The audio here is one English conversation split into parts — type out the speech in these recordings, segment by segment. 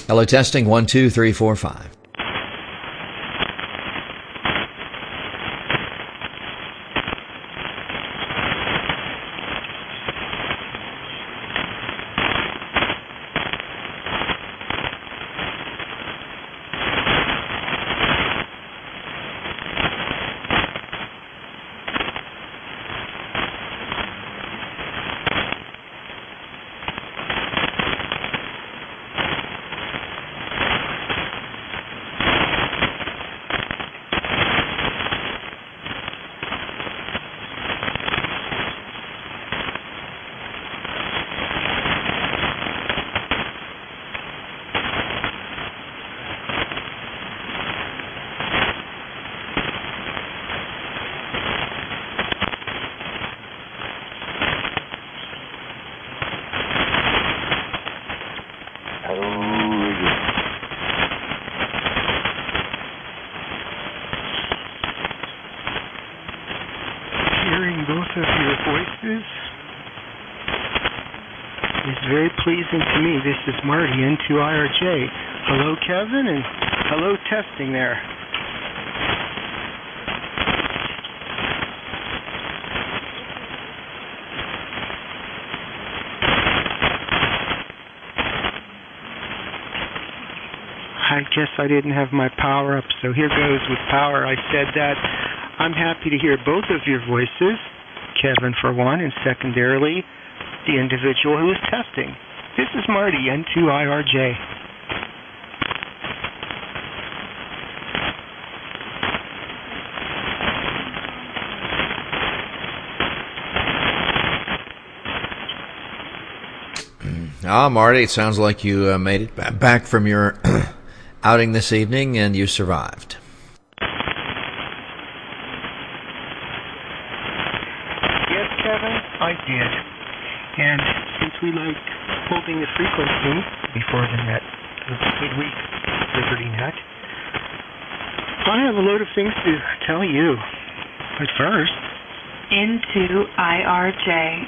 Hello, testing 1, 2, 3, 4, 5. Hearing both of your voices is very pleasing to me. This is Marty, N2IRJ. Hello, Kevin, and hello, testing there. I guess I didn't have my power up, so here goes with power. I said that I'm happy to hear both of your voices, Kevin for one, and secondarily, the individual who is testing. This is Marty, N2IRJ. Marty, it sounds like you made it back from your outing this evening, and you survived. Yes, Kevin, I did. And since we like holding the frequency before the net, the midweek Liberty Net, I have a load of things to tell you. But first, N2IRJ.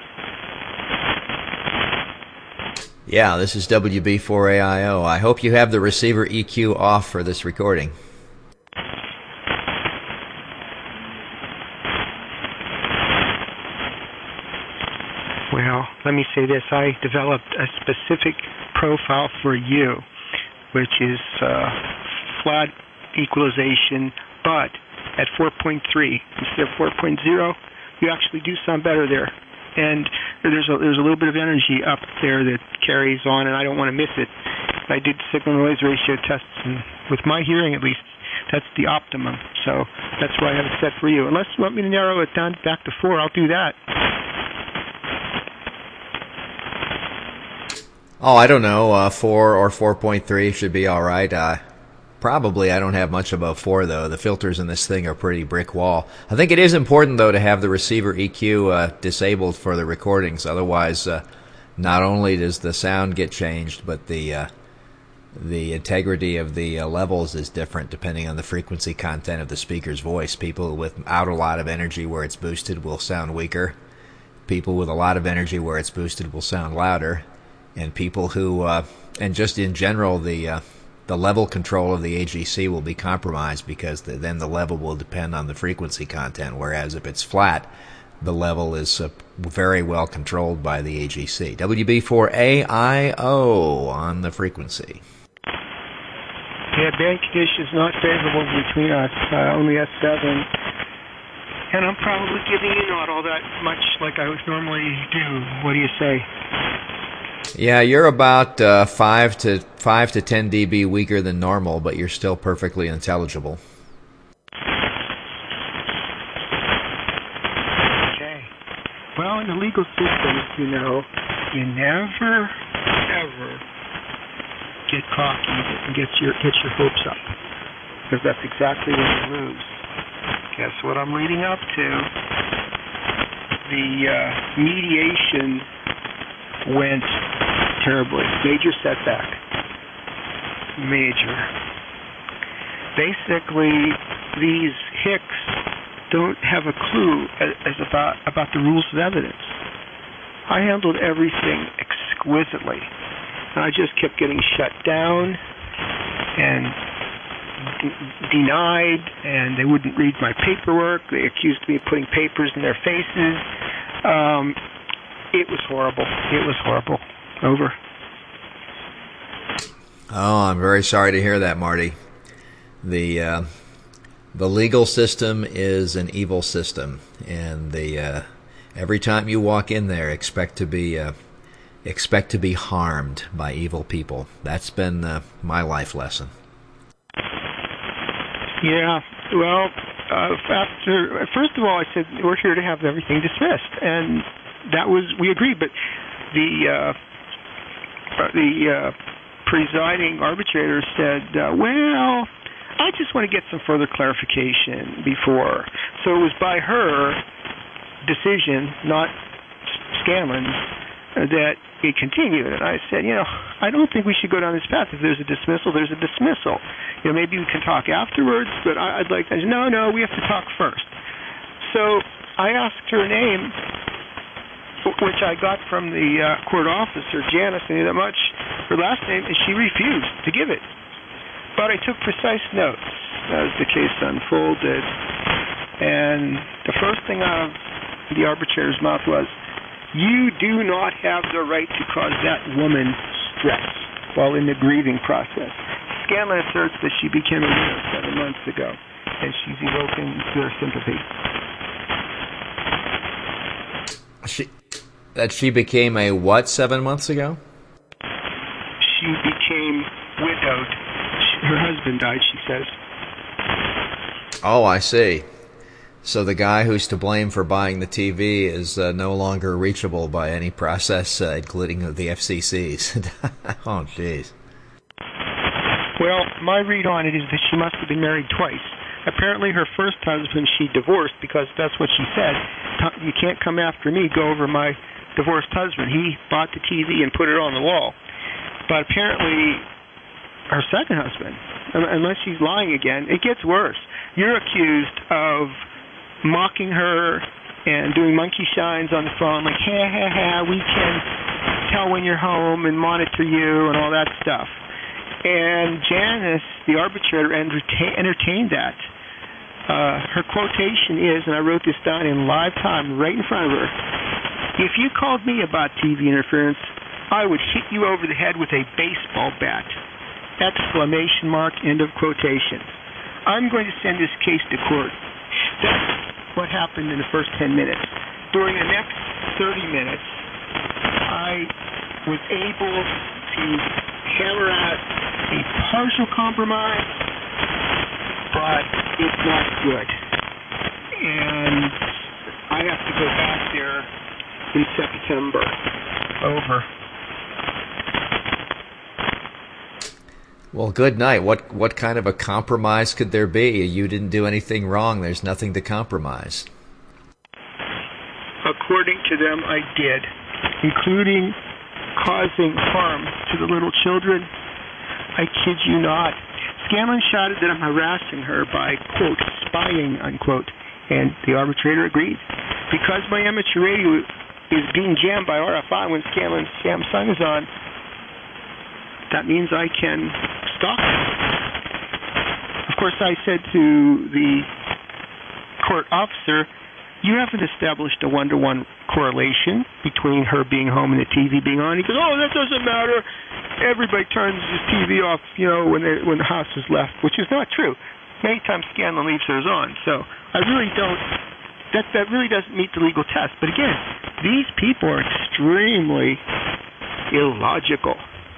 Yeah, this is WB4AIO. I hope you have the receiver EQ off for this recording. Well, let me say this. I developed a specific profile for you, which is flat equalization, but at 4.3 instead of 4.0, you actually do sound better there. And there's a little bit of energy up there that carries on, and I don't want to miss it. I did signal-noise ratio tests, and with my hearing at least, that's the optimum. So that's why I have it set for you. Unless you want me to narrow it down back to 4, I'll do that. Oh, I don't know. 4 or 4.3 should be all right. Probably I don't have much above 4, though. The filters in this thing are pretty brick wall. I think it is important, though, to have the receiver EQ disabled for the recordings. Otherwise, not only does the sound get changed, but the integrity of the levels is different depending on the frequency content of the speaker's voice. People without a lot of energy where it's boosted will sound weaker. People with a lot of energy where it's boosted will sound louder. And people who, and just in general, the level control of the AGC will be compromised because then the level will depend on the frequency content, whereas if it's flat, the level is very well controlled by the AGC. WB4AIO on the frequency. Yeah, band conditions not favorable between us, only S7. And I'm probably giving you not all that much like I would normally do. What do you say? Yeah, you're about 5 to 10 dB weaker than normal, but you're still perfectly intelligible. Okay. Well, in the legal system, you know, you never, ever get cocky and get your hopes up, because that's exactly when you lose. Guess what I'm leading up to? The mediation went terribly. Major setback. Major. Basically, these hicks don't have a clue about the rules of evidence. I handled everything exquisitely. and I just kept getting shut down and denied, and they wouldn't read my paperwork. They accused me of putting papers in their faces. It was horrible. It was horrible. Over. Oh, I'm very sorry to hear that, Marty. The legal system is an evil system, and every time you walk in there, expect to be harmed by evil people. That's been my life lesson. Yeah. Well, first of all, I said we're here to have everything dismissed, and we agreed. But the presiding arbitrator said, well, I just want to get some further clarification before. So it was by her decision, not Scanlon's, that it continued. And I said, I don't think we should go down this path. If there's a dismissal, there's a dismissal. Maybe we can talk afterwards, but I'd like to. No, we have to talk first. So I asked her name, which I got from the court officer, Janice, I knew that much, her last name, and she refused to give it. But I took precise notes as the case unfolded, and the first thing out of the arbitrator's mouth was, you do not have the right to cause that woman stress while in the grieving process. Scanlon asserts that she became a widow 7 months ago, and she's evoking their sympathy. She became a what 7 months ago? She became widowed. Her husband died, she says. Oh, I see. So the guy who's to blame for buying the TV is no longer reachable by any process, including the FCC's. Oh, jeez. Well, my read on it is that she must have been married twice. Apparently her first husband she divorced because that's what she said. You can't come after me, go over my divorced husband. He bought the TV and put it on the wall. But apparently her second husband, unless she's lying again, it gets worse. You're accused of mocking her and doing monkey shines on the phone, like, we can tell when you're home and monitor you and all that stuff. And Janice, the arbitrator, entertained that. Her quotation is, and I wrote this down in live time right in front of her, if you called me about TV interference, I would hit you over the head with a baseball bat. Exclamation mark, end of quotation. I'm going to send this case to court. That's what happened in the first 10 minutes. During the next 30 minutes, I was able to hammer out a partial compromise, but it's not good. And I have to go back there in September. Over. Well, good night. What kind of a compromise could there be? You didn't do anything wrong. There's nothing to compromise. According to them, I did, including causing harm to the little children. I kid you not. Scanlon shouted that I'm harassing her by, quote, spying, unquote, and the arbitrator agreed. Because my amateur radio is being jammed by RFI when Scanlon's Samsung is on, that means I can stalk her. Of course, I said to the court officer, you haven't established a one-to-one correlation between her being home and the TV being on. He goes, oh, that doesn't matter. Everybody turns his TV off, when the house is left, which is not true. Many times Scanlon leaves hers on. So I really don't, that really doesn't meet the legal test. But again, these people are extremely illogical.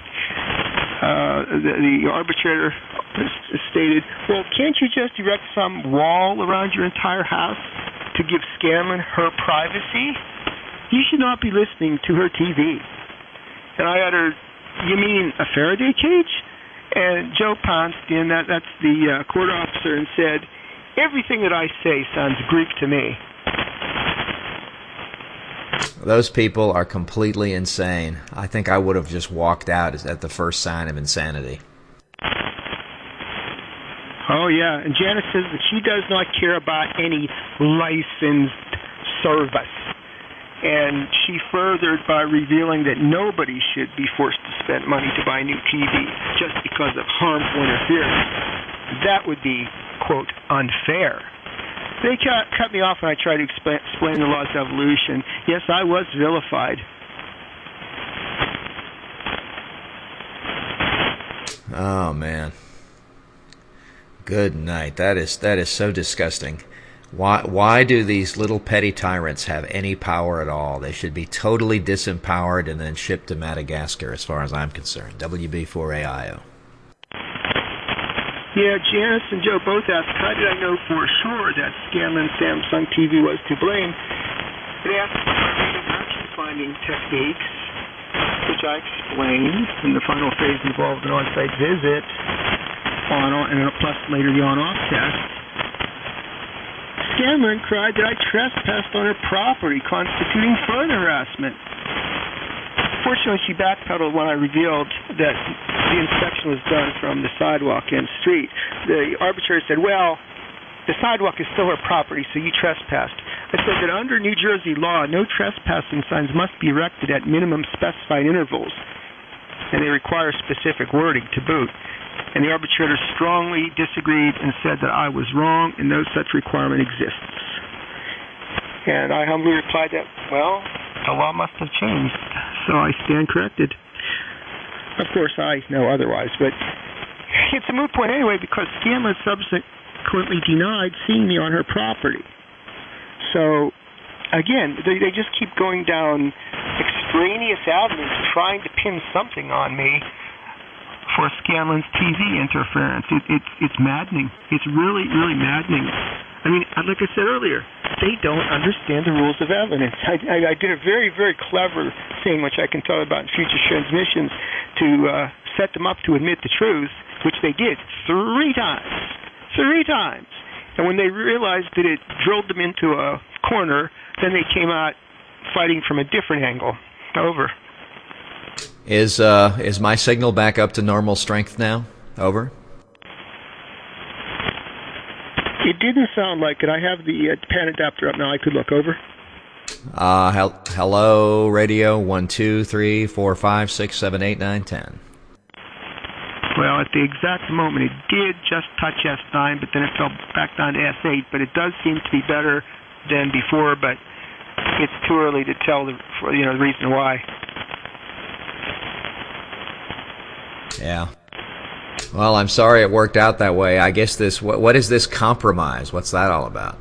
The arbitrator stated, well, can't you just erect some wall around your entire house to give Scanlon her privacy? You should not be listening to her TV. And I uttered, you mean a Faraday cage? And Joe Ponstin, that's the court officer, and said, everything that I say sounds Greek to me. Those people are completely insane. I think I would have just walked out at the first sign of insanity. Oh, yeah. And Janice says that she does not care about any licensed service. And she furthered by revealing that nobody should be forced to spend money to buy a new TV just because of harmful interference. That would be, quote, unfair. They cut me off when I tried to explain the laws of evolution. Yes, I was vilified. Oh, man. Good night. That is so disgusting. Why do these little petty tyrants have any power at all? They should be totally disempowered and then shipped to Madagascar, as far as I'm concerned. WB4AIO. Yeah, Janice and Joe both asked, how did I know for sure that Scanlan Samsung TV was to blame? They asked for action finding techniques, which I explained, and the final phase involved an on-site visit, and plus later the on-off test. Scanlan cried that I trespassed on her property, constituting further harassment. Fortunately, she backpedaled when I revealed that the inspection was done from the sidewalk and street. The arbitrator said, well, the sidewalk is still her property, so you trespassed. I said that under New Jersey law, no trespassing signs must be erected at minimum specified intervals, and they require specific wording to boot. And the arbitrator strongly disagreed and said that I was wrong and no such requirement exists. And I humbly replied that, well, the law must have changed, so I stand corrected. Of course, I know otherwise, but it's a moot point anyway because Scanlan subsequently denied seeing me on her property. So, again, they just keep going down extraneous avenues trying to pin something on me for Scanlan's TV interference. It's maddening. It's really, really maddening. I mean, like I said earlier, they don't understand the rules of evidence. I did a very, very clever thing, which I can tell about in future transmissions, to set them up to admit the truth, which they did 3 times. 3 times. And when they realized that it drilled them into a corner, then they came out fighting from a different angle. Over. Is my signal back up to normal strength now? Over. It didn't sound like it. I have the pan adapter up now. I could look. Over. Hello, radio 1, 2, 3, 4, 5, 6, 7, 8, 9, 10. Well, at the exact moment, it did just touch S9, but then it fell back down to S8. But it does seem to be better than before. But it's too early to tell the reason why. Yeah. Well, I'm sorry it worked out that way. I guess what is this compromise? What's that all about?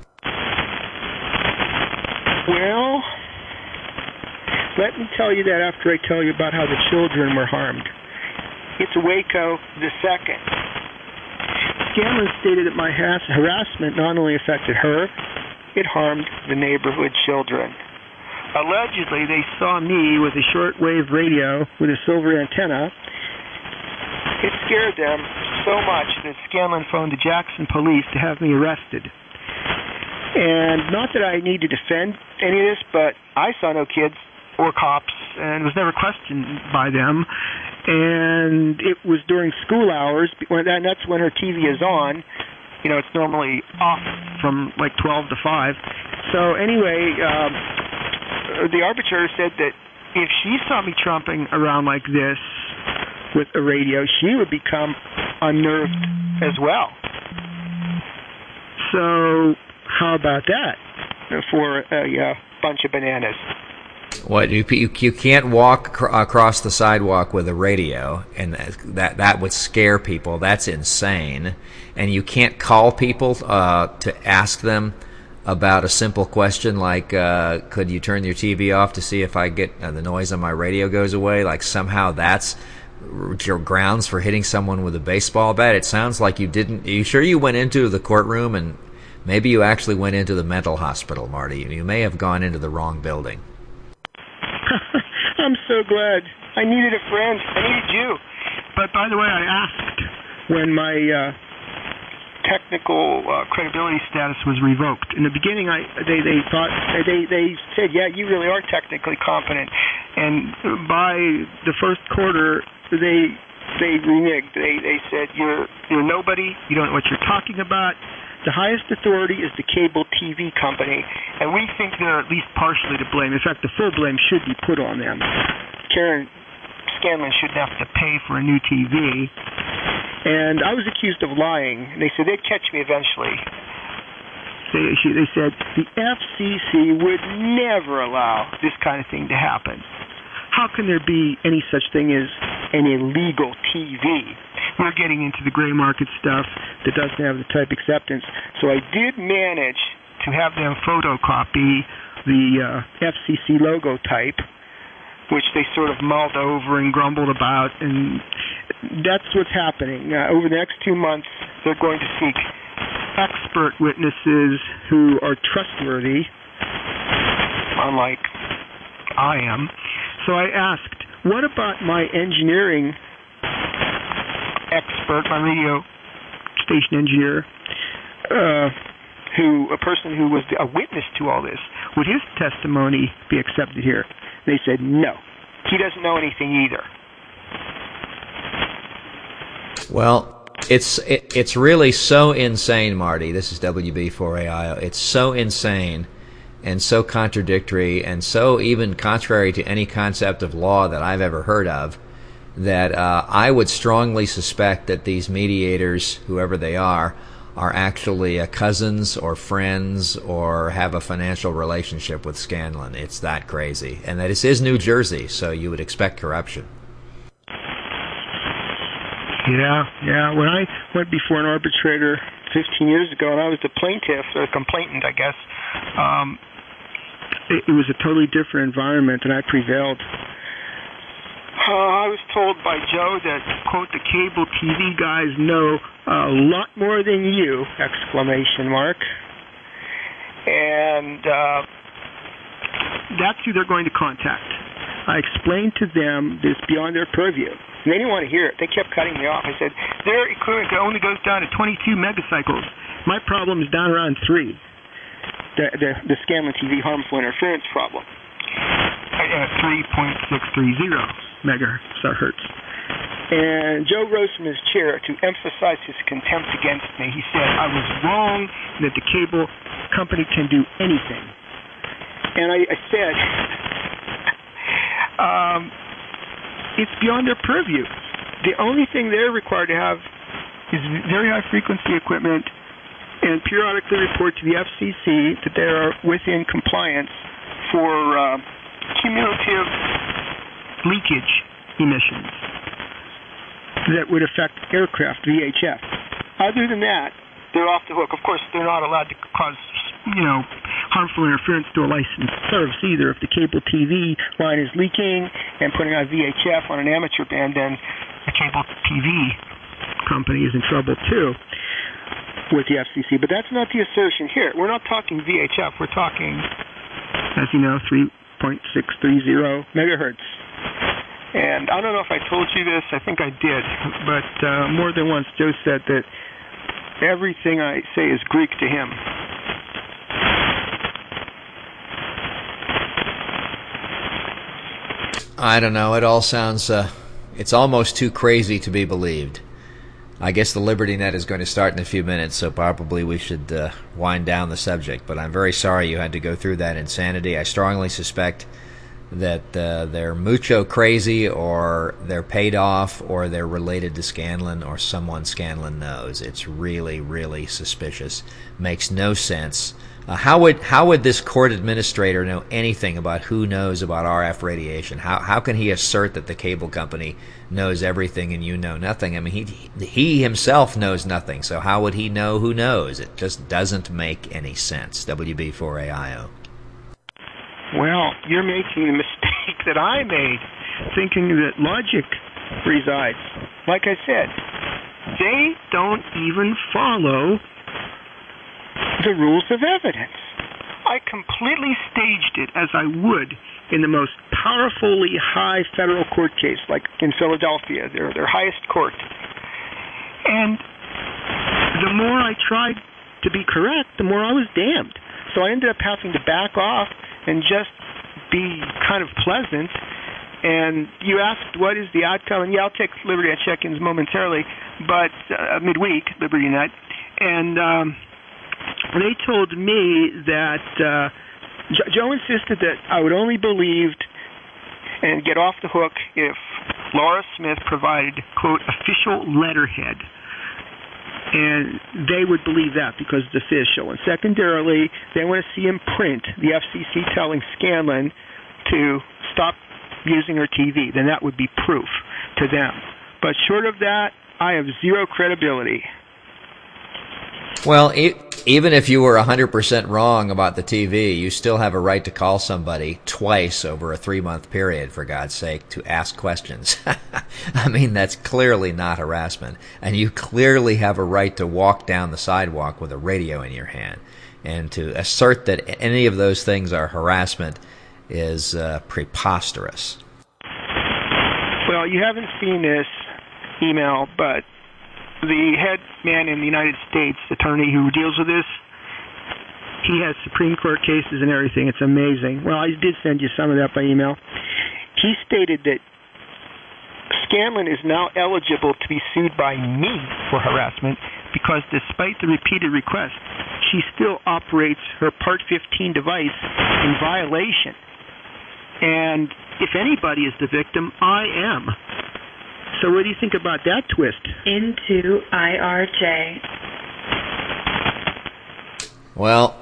Well, let me tell you that after I tell you about how the children were harmed. It's Waco the 2nd. Scanlan stated that my harassment not only affected her, it harmed the neighborhood children. Allegedly, they saw me with a shortwave radio with a silver antenna. It scared them so much that Scanlan phoned the Jackson police to have me arrested. And not that I need to defend any of this, but I saw no kids or cops and was never questioned by them. And it was during school hours, and that's when her TV is on. You know, it's normally off from like 12 to 5. So anyway, the arbitrator said that if she saw me tromping around like this with a radio, she would become unnerved as well. So how about that for a bunch of bananas? What, you can't walk across the sidewalk with a radio, and that would scare people. That's insane. And you can't call people to ask them about a simple question like, could you turn your TV off to see if I get the noise on my radio goes away? Like somehow that's your grounds for hitting someone with a baseball bat. It sounds like you didn't. Are you sure you went into the courtroom and maybe you actually went into the mental hospital, Marty? You may have gone into the wrong building. I'm so glad. I needed a friend. I needed you. But by the way, I asked when my technical credibility status was revoked. In the beginning, they said, yeah, you really are technically competent. And by the first quarter, they reneged. They said, you're nobody. You don't know what you're talking about. The highest authority is the cable TV company, and we think they're at least partially to blame. In fact, the full blame should be put on them. Karen Scanlon shouldn't have to pay for a new TV. And I was accused of lying. They said they'd catch me eventually. They said the FCC would never allow this kind of thing to happen. How can there be any such thing as an illegal TV? We're getting into the gray market stuff that doesn't have the type acceptance. So I did manage to have them photocopy the FCC logo type, which they sort of mulled over and grumbled about, and that's what's happening. Over the next 2 months, they're going to seek expert witnesses who are trustworthy, unlike I am. So I asked, what about my engineering expert, my radio station engineer, a person who was a witness to all this? Would his testimony be accepted here? They said no. He doesn't know anything either. Well, it's really so insane, Marty. This is WB4AIO. It's so insane and so contradictory and so even contrary to any concept of law that I've ever heard of, that I would strongly suspect that these mediators, whoever they are actually cousins or friends or have a financial relationship with Scanlon. It's that crazy. And that this is New Jersey, so you would expect corruption. Yeah. When I went before an arbitrator 15 years ago, and I was the plaintiff, or complainant, I guess, it was a totally different environment, and I prevailed. I was told by Joe that, quote, the cable TV guys know a lot more than you, exclamation mark. And that's who they're going to contact. I explained to them this beyond their purview. And they didn't want to hear it. They kept cutting me off. I said, their equipment only goes down to 22 megacycles. My problem is down around 3. The Scanlon TV harmful interference problem. 3.630 megahertz. And Joe rose from his chair to emphasize his contempt against me. He said I was wrong, that the cable company can do anything. And I said, it's beyond their purview. The only thing they're required to have is very high frequency equipment and periodically report to the FCC that they are within compliance for cumulative leakage emissions that would affect aircraft VHF. Other than that, they're off the hook. Of course, they're not allowed to cause, harmful interference to a licensed service either. If the cable TV line is leaking and putting on VHF on an amateur band, then the cable TV company is in trouble too with the FCC. But that's not the assertion here. We're not talking VHF. We're talking, as you know, 3.630 megahertz. And I don't know if I told you this. I think I did. But more than once, Joe said that everything I say is Greek to him. I don't know. It all sounds, it's almost too crazy to be believed. I guess the Liberty Net is going to start in a few minutes, so probably we should wind down the subject. But I'm very sorry you had to go through that insanity. I strongly suspect that they're mucho crazy, or they're paid off, or they're related to Scanlon, or someone Scanlon knows. It's really, really suspicious. Makes no sense. How would this court administrator know anything about who knows about RF radiation? How can he assert that the cable company knows everything and you know nothing? I mean, he himself knows nothing, so how would he know who knows? It just doesn't make any sense. WB4AIO. Well, you're making the mistake that I made, thinking that logic resides. Like I said, they don't even follow the rules of evidence. I completely staged it as I would in the most powerfully high federal court case, like in Philadelphia, their highest court. And the more I tried to be correct, the more I was damned. So I ended up having to back off and just be kind of pleasant. And you asked what is the outcome, and yeah, I'll take Liberty Net check-ins momentarily, but midweek, Liberty Net. And they told me that Joe insisted that I would only believe and get off the hook if Laura Smith provided, quote, official letterhead. And they would believe that because it's official. And secondarily, they want to see in print the FCC telling Scanlon to stop using her TV. Then that would be proof to them. But short of that, I have zero credibility. Well, even if you were 100% wrong about the TV, you still have a right to call somebody twice over a 3-month period, for God's sake, to ask questions. I mean, that's clearly not harassment. And you clearly have a right to walk down the sidewalk with a radio in your hand. And to assert that any of those things are harassment is preposterous. Well, you haven't seen this email, but the head man in the United States attorney who deals with this, he has Supreme Court cases and everything. It's amazing. Well, I did send you some of that by email. He stated that Scanlon is now eligible to be sued by me for harassment because despite the repeated requests, she still operates her Part 15 device in violation. And if anybody is the victim, I am. So what do you think about that twist? Into IRJ. Well,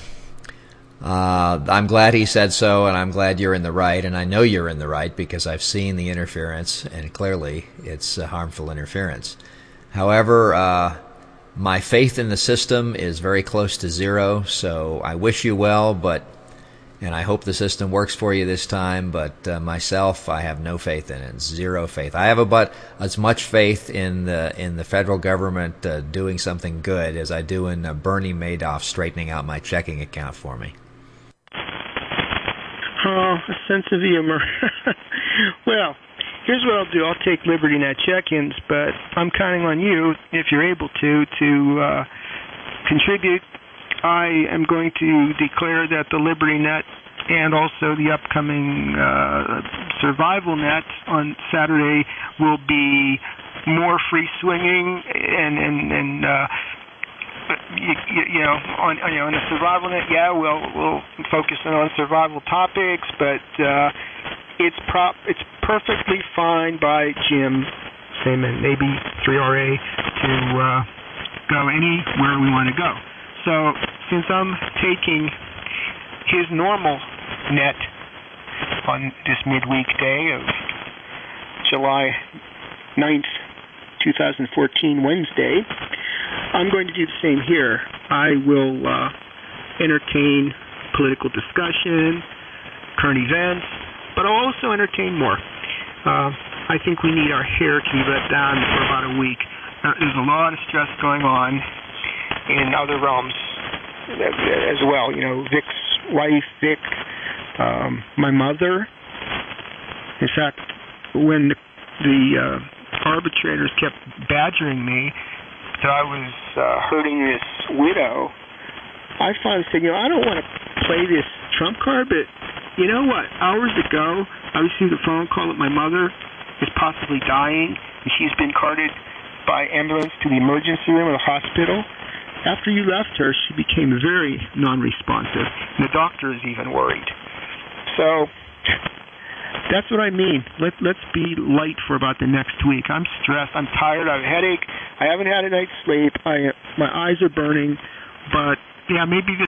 I'm glad he said so, and I'm glad you're in the right, and I know you're in the right because I've seen the interference, and clearly it's harmful interference. However, my faith in the system is very close to zero, so I wish you well, and I hope the system works for you this time, but myself, I have no faith in it. Zero faith. I have about as much faith in the federal government doing something good as I do in Bernie Madoff straightening out my checking account for me. Oh, a sense of humor. Well, here's what I'll do. I'll take LibertyNet check-ins, but I'm counting on you, if you're able to contribute. I am going to declare that the LibertyNet and also the upcoming SurvivalNet on Saturday will be more free swinging and on the SurvivalNet, yeah, we'll focus on survival topics, but it's perfectly fine by Jim Saman, maybe 3RA, to go anywhere we want to go. So since I'm taking his normal net on this midweek day of July 9th, 2014, Wednesday, I'm going to do the same here. I will entertain political discussion, current events, but I'll also entertain more. I think we need our hair to be let down for about a week. There's a lot of stress going on in other realms as well. You know, Vic's wife, Vic, my mother. In fact, when the arbitrators kept badgering me that I was hurting this widow, I finally said, I don't want to play this trump card, but you know what? Hours ago, I received a phone call that my mother is possibly dying, and she's been carted by ambulance to the emergency room of the hospital. After you left her, she became very non-responsive, and the doctor is even worried. So that's what I mean. Let's be light for about the next week. I'm stressed. I'm tired. I have a headache. I haven't had a night's sleep. My eyes are burning. But yeah, maybe